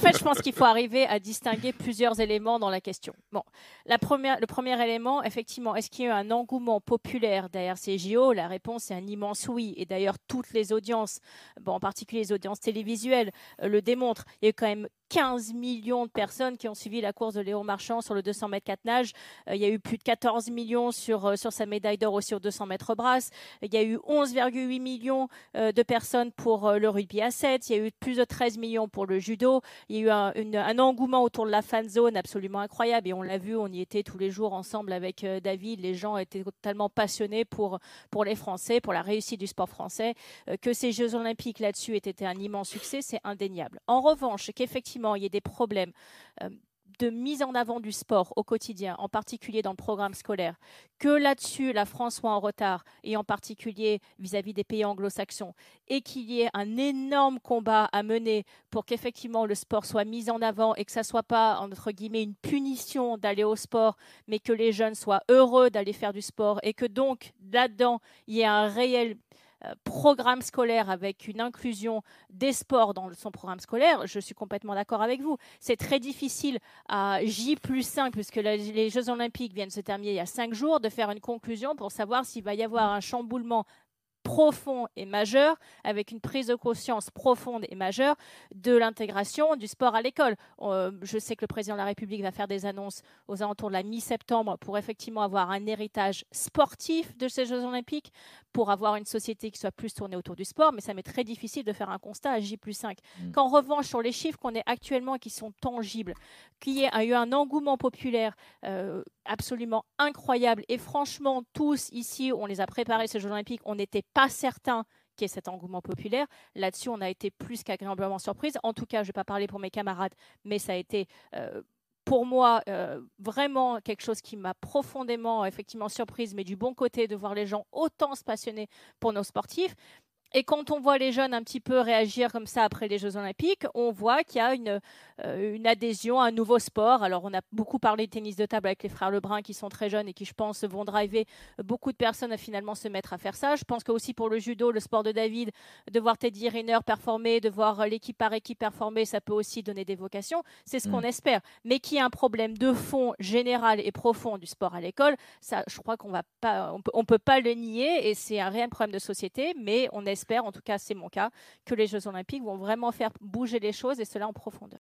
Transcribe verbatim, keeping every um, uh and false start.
En fait, je pense qu'il faut arriver à distinguer plusieurs éléments dans la question. Bon, la première, le premier élément, effectivement, est-ce qu'il y a eu un engouement populaire derrière ces J O? La réponse est un immense oui. Et d'ailleurs, toutes les audiences, bon, en particulier les audiences télévisuelles, euh, le démontrent. Il y a eu quand même quinze millions de personnes qui ont suivi la course de Léo Marchand sur le deux cents mètres quatre nages. Euh, il y a eu plus de quatorze millions sur, euh, sur sa médaille d'or aussi au deux cents mètres brasse. Il y a eu onze virgule huit millions euh, de personnes pour euh, le rugby à sept. Il y a eu plus de treize millions pour le judo. Il y a eu un, une, un engouement autour de la fan zone absolument incroyable. Et on l'a vu, on y était tous les jours ensemble avec euh, David. Les gens étaient totalement passionnés pour, pour les Français, pour la réussite du sport français. Euh, que ces Jeux Olympiques là-dessus aient été un immense succès, c'est indéniable. En revanche, qu'effectivement, il y ait des problèmes euh, de mise en avant du sport au quotidien, en particulier dans le programme scolaire, que là-dessus, la France soit en retard, et en particulier vis-à-vis des pays anglo-saxons, et qu'il y ait un énorme combat à mener pour qu'effectivement le sport soit mis en avant et que ça ne soit pas, entre guillemets, une punition d'aller au sport, mais que les jeunes soient heureux d'aller faire du sport et que donc, là-dedans, il y ait un réel euh, programme scolaire avec une inclusion des sports dans son programme scolaire, je suis complètement d'accord avec vous. C'est très difficile à J plus cinq, puisque la, les Jeux Olympiques viennent se terminer il y a cinq jours, de faire une conclusion pour savoir s'il va y avoir un chamboulement profond et majeur, avec une prise de conscience profonde et majeure de l'intégration du sport à l'école. Euh, je sais que le président de la République va faire des annonces aux alentours de la mi-septembre pour effectivement avoir un héritage sportif de ces Jeux Olympiques, pour avoir une société qui soit plus tournée autour du sport, mais ça m'est très difficile de faire un constat à J plus cinq. Mm. Qu'en revanche, sur les chiffres qu'on est actuellement et qui sont tangibles, qu'il y ait eu un engouement populaire euh, absolument incroyable, et franchement, tous ici, on les a préparés ces Jeux Olympiques, on n'était pas certains qu'il y ait cet engouement populaire. Là-dessus, on a été plus qu'agréablement surprise. En tout cas, je ne vais pas parler pour mes camarades, mais ça a été euh, pour moi euh, vraiment quelque chose qui m'a profondément effectivement surprise, mais du bon côté, de voir les gens autant se passionner pour nos sportifs. Et quand on voit les jeunes un petit peu réagir comme ça après les Jeux Olympiques, on voit qu'il y a une, euh, une adhésion à un nouveau sport. Alors, on a beaucoup parlé de tennis de table avec les frères Lebrun qui sont très jeunes et qui, je pense, vont driver beaucoup de personnes à finalement se mettre à faire ça. Je pense qu'aussi pour le judo, le sport de David, de voir Teddy Riner performer, de voir l'équipe par équipe performer, ça peut aussi donner des vocations. C'est ce mmh. qu'on espère. Mais qu'il y ait un problème de fond général et profond du sport à l'école, ça, je crois qu'on va pas, on peut, on peut pas le nier, et c'est un réel problème de société, mais on espère, en tout cas c'est mon cas, que les Jeux Olympiques vont vraiment faire bouger les choses, et cela en profondeur.